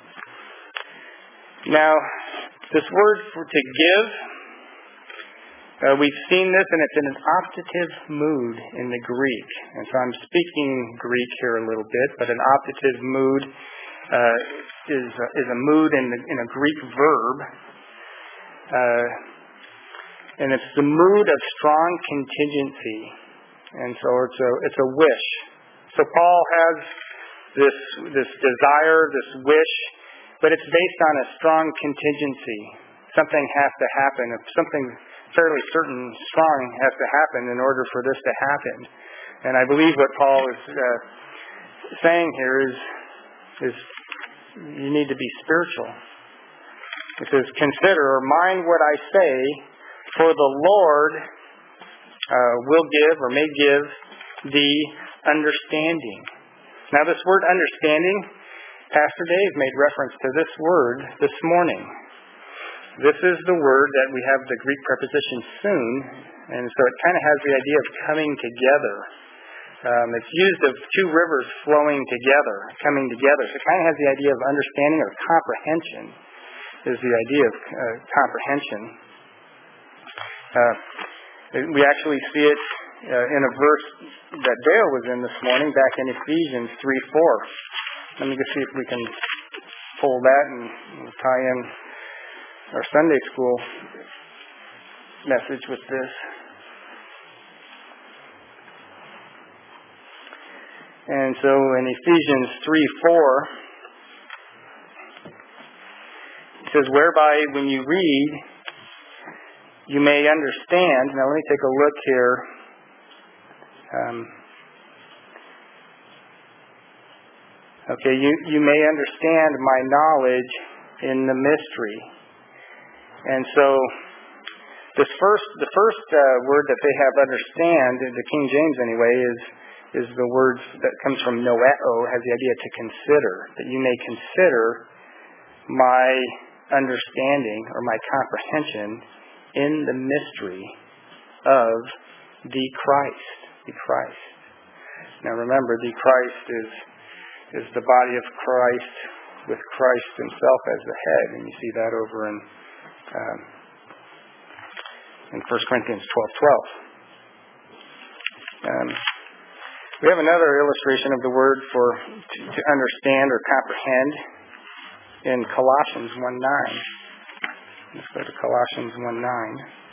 Now, this word for to give, uh, we've seen this, and it's in an optative mood in the Greek. And so I'm speaking Greek here a little bit, but an optative mood uh, is, a, is a mood in, the, in a Greek verb. Uh, and it's the mood of strong contingency. And so it's a it's a wish. So Paul has this this desire, this wish, but it's based on a strong contingency. Something has to happen. If something fairly certain, strong has to happen in order for this to happen. And I believe what Paul is uh, saying here is is you need to be spiritual. It says, "Consider or mind what I say, for the Lord Uh, will give or may give the understanding." Now this word understanding, Pastor Dave made reference to this word this morning. This is the word that we have the Greek preposition soon, and so it kind of has the idea of coming together. Um, it's used of two rivers flowing together, coming together. So it kind of has the idea of understanding or comprehension is the idea of uh, comprehension. Uh, We actually see it uh, in a verse that Dale was in this morning, back in Ephesians three four. Let me just see if we can pull that and tie in our Sunday school message with this. And so in Ephesians three four, it says, "Whereby when you read, you may understand." Now let me take a look here. Um, okay, you, you may understand my knowledge in the mystery. And so this first, the first uh, word that they have understand, the King James anyway, is is the word that comes from noeo, has the idea to consider. That you may consider my understanding or my comprehension in the mystery of the Christ. The Christ. Now remember, the Christ is is the body of Christ with Christ himself as the head. And you see that over in um, in First Corinthians twelve twelve. Um, we have another illustration of the word for to, to understand or comprehend in Colossians one nine. Let's go to Colossians one nine.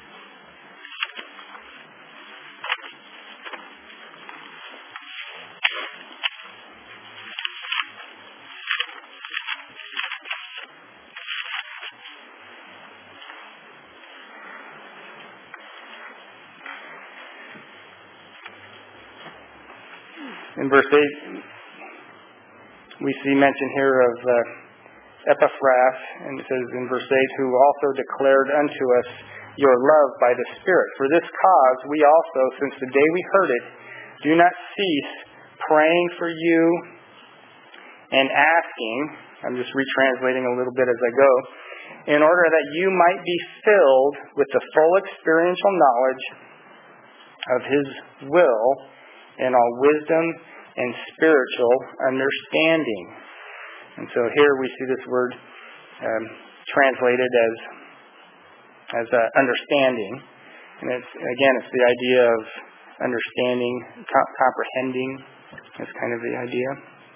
In verse eight, we see mention here of uh, Epaphras, and it says in verse eight, who also declared unto us your love by the Spirit. For this cause we also, since the day we heard it, do not cease praying for you and asking, I'm just retranslating a little bit as I go, in order that you might be filled with the full experiential knowledge of His will in all wisdom and spiritual understanding. And so here we see this word um, translated as as uh, understanding. And it's, again, it's the idea of understanding, co- comprehending. That's kind of the idea.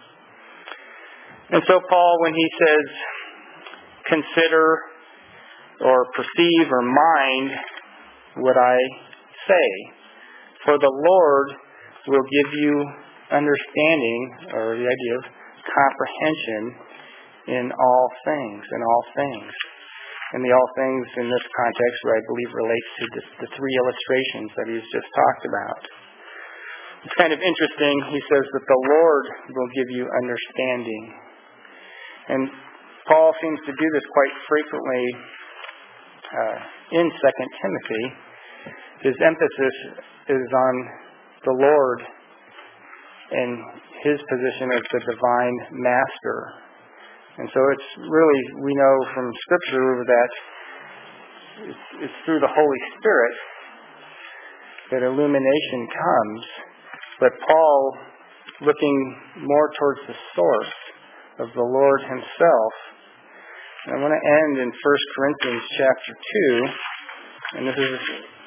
And so Paul, when he says consider or perceive or mind what I say, for the Lord will give you understanding, or the idea of comprehension in all things, in all things. And the all things in this context, I believe, relates to the, the three illustrations that he's just talked about. It's kind of interesting. He says that the Lord will give you understanding. And Paul seems to do this quite frequently uh, in Second Timothy. His emphasis is on the Lord and His position as the divine master. And so it's really, we know from Scripture that it's, it's through the Holy Spirit that illumination comes. But Paul, looking more towards the source of the Lord Himself, and I want to end in First Corinthians chapter two, and this is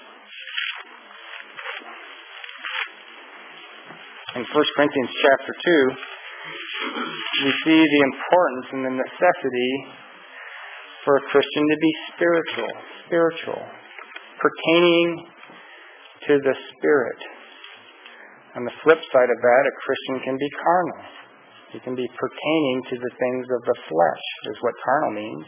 in First Corinthians chapter two, we see the importance and the necessity for a Christian to be spiritual, spiritual, pertaining to the Spirit. On the flip side of that, a Christian can be carnal. He can be pertaining to the things of the flesh, is what carnal means.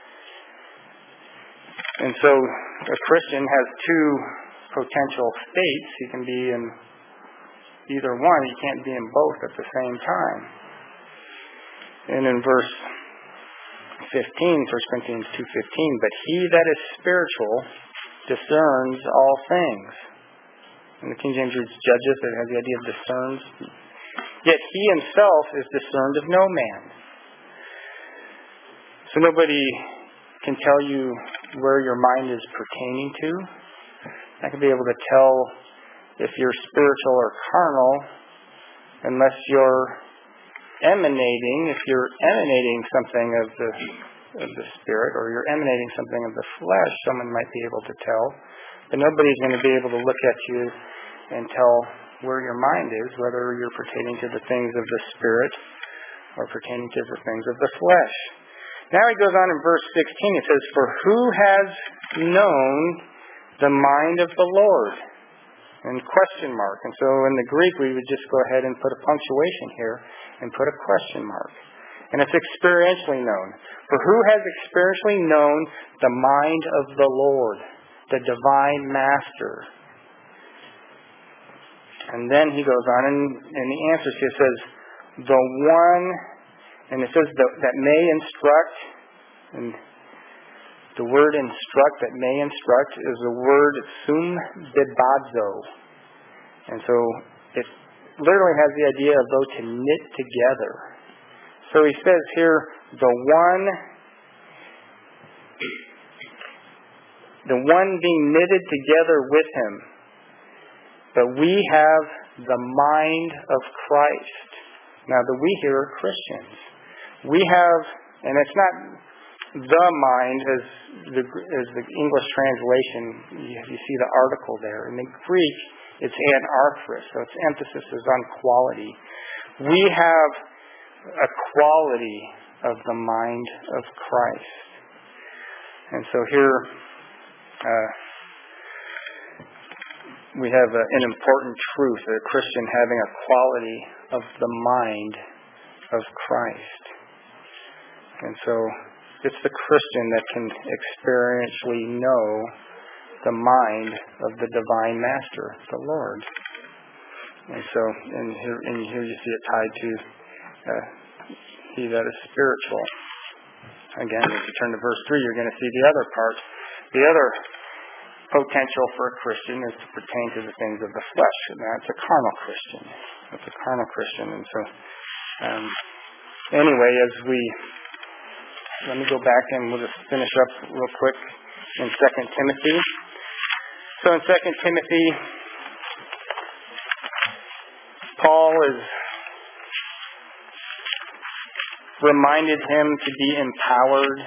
And so a Christian has two potential states. He can be in either one. He can't be in both at the same time. And in verse fifteen, First Corinthians two fifteen, but he that is spiritual discerns all things. And the King James reads judges, it has the idea of discerns. Yet he himself is discerned of no man. So nobody can tell you where your mind is pertaining to. I can be able to tell if you're spiritual or carnal unless you're emanating, if you're emanating something of the of the Spirit, or you're emanating something of the flesh, someone might be able to tell. But nobody's going to be able to look at you and tell where your mind is, whether you're pertaining to the things of the Spirit or pertaining to the things of the flesh. Now he goes on in verse sixteen, it says, for who has known the mind of the Lord? And question mark. And so in the Greek we would just go ahead and put a punctuation here and put a question mark. And it's experientially known. For who has experientially known the mind of the Lord, the divine master? And then he goes on, and, and the answer here says, the one, and it says that, that may instruct, and the word instruct that may instruct is the word sum bibazo. And so it literally has the idea of though to knit together. So he says here, the one, the one being knitted together with him. But we have the mind of Christ. Now, the we here are Christians. We have, and it's not the mind as the, as the English translation, you, you see the article there. In the Greek, it's anarthros, so its emphasis is on quality. We have a quality of the mind of Christ. And so here uh, we have a, an important truth, a Christian having a quality of the mind of Christ. And so it's the Christian that can experientially know the mind of the divine master, the Lord. And so, and here, and here you see it tied to uh, he that is spiritual. Again, if you turn to verse three, you're going to see the other part. The other potential for a Christian is to pertain to the things of the flesh, and that's a carnal Christian. That's a carnal Christian. And so, um, anyway, as we let me go back and we'll just finish up real quick in Second Timothy. So in Second Timothy, Paul is reminded him to be empowered,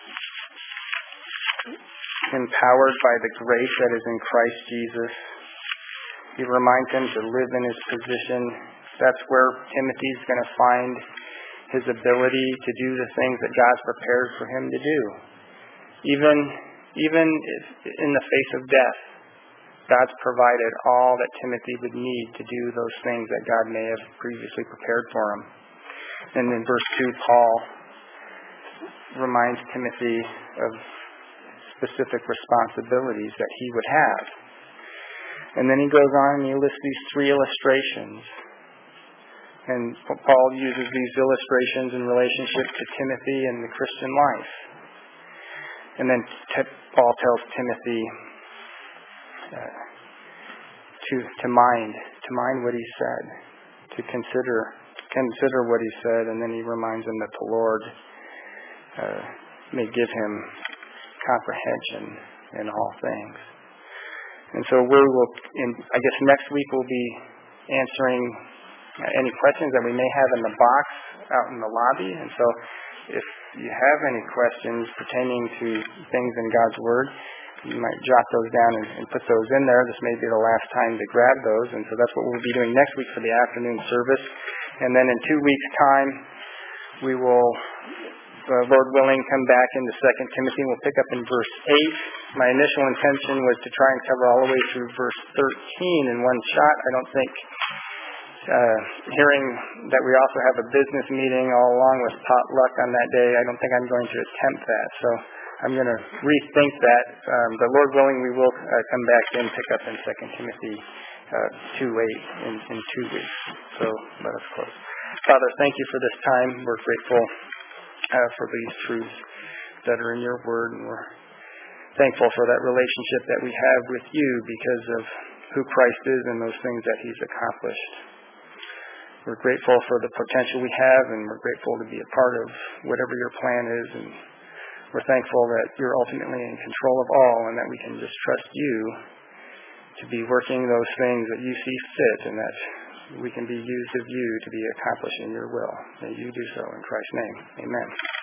empowered by the grace that is in Christ Jesus. He reminds him to live in his position. That's where Timothy's going to find his ability to do the things that God's prepared for him to do. Even, even if in the face of death, God's provided all that Timothy would need to do those things that God may have previously prepared for him. And in verse two, Paul reminds Timothy of specific responsibilities that he would have. And then he goes on and he lists these three illustrations. And Paul uses these illustrations in relationship to Timothy and the Christian life. And then t- Paul tells Timothy uh, to to mind, to mind what he said, to consider consider what he said, and then he reminds him that the Lord uh, may give him comprehension in all things. And so we will, in, I guess next week we'll be answering any questions that we may have in the box out in the lobby. And so if you have any questions pertaining to things in God's Word, you might jot those down and, and put those in there. This may be the last time to grab those. And so that's what we'll be doing next week for the afternoon service. And then in two weeks' time, we will, uh, Lord willing, come back into Second Timothy. We'll pick up in verse eight. My initial intention was to try and cover all the way through verse thirteen in one shot. I don't think, uh, hearing that we also have a business meeting all along with potluck on that day, I don't think I'm going to attempt that. So I'm going to rethink that. Um, but Lord willing, we will uh, come back and pick up in Second Timothy uh, two eight in, in two weeks. So let us close. Father, thank you for this time. We're grateful uh, for these truths that are in your Word, and we're thankful for that relationship that we have with you because of who Christ is and those things that he's accomplished. We're grateful for the potential we have, and we're grateful to be a part of whatever your plan is, and we're thankful that you're ultimately in control of all and that we can just trust you to be working those things that you see fit and that we can be used of you to be accomplishing your will. May you do so in Christ's name. Amen.